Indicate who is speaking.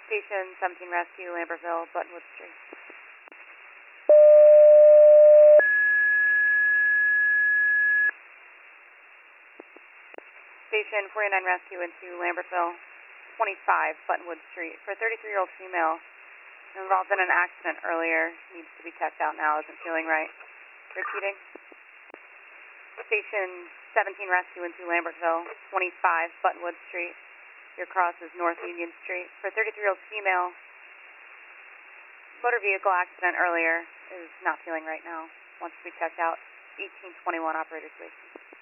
Speaker 1: Station 17 Rescue, Lambertville, Buttonwood Street. Station 49 Rescue into Lambertville, 25 Buttonwood Street. For a 33-year-old female involved in an accident earlier, needs to be checked out now, isn't feeling right. Repeating. Station 17 Rescue into Lambertville, 25 Buttonwood Street. Your cross is North Union Street. For a 33-year-old female, motor vehicle accident earlier, is not feeling right now. Wants to be checked out. 1821 operator station.